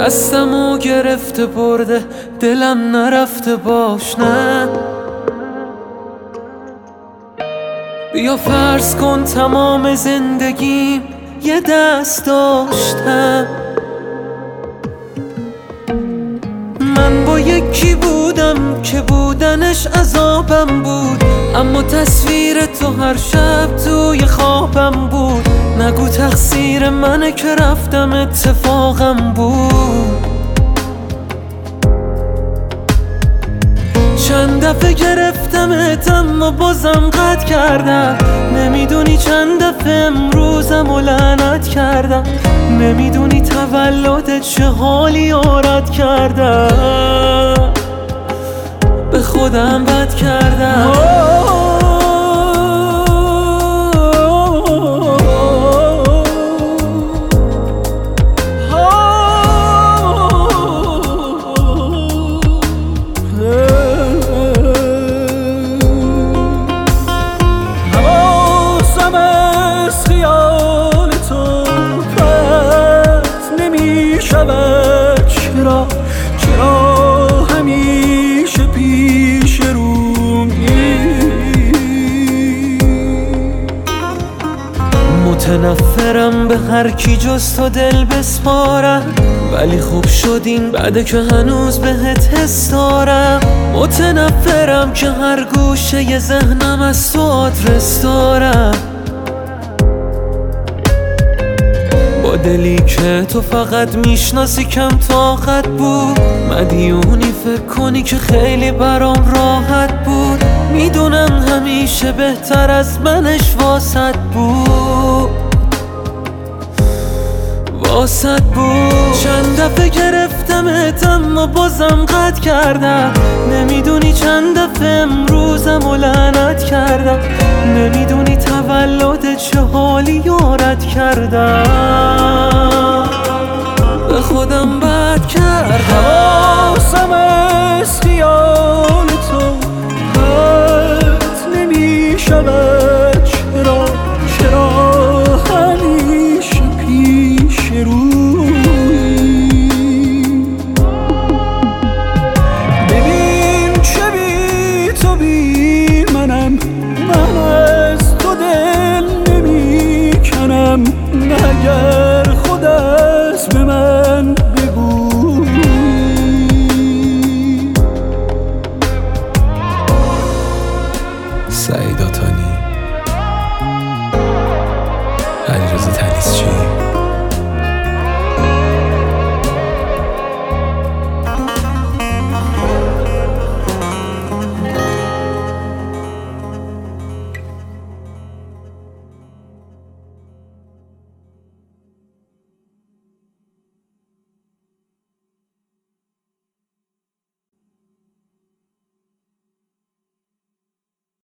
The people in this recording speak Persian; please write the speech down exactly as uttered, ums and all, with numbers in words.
دستمو گرفته برده دلم نرفته باش نه. بیا فرض کن تمام زندگیم یه دست داشتم، من با یکی بودم که بودنش عذابم بود، اما تصویر تو هر شب توی خوابم بود. نگو تقصیر منه که رفتم اتفاقم بود. چند دفعه گرفتمت اما بازم قطع کردم، نمیدونی چند دفعه امروزم و لعنت کردم، نمیدونی تولدت چه حالی آرد کردم، به خودم بد کردم. چرا چرا همیشه پیش رومی؟ متنفرم به هر کی جز تو دل بسپارم، ولی خوب شدین بعد که هنوز بهت حس دارم. متنفرم که هر گوشه ی ذهنم از تو آدرس دارم، دلی که تو فقط میشناسی کم طاقت بود. مدیونی فکر کنی که خیلی برام راحت بود، میدونم همیشه بهتر از منش واسط بود، واسط بود. چند دفعه گرفتمت اما بازم قطع کردم، نمیدونی چند دفعه امروزم و لعنت کردم، نمیدونی تولدت چه حالی یارت کردم،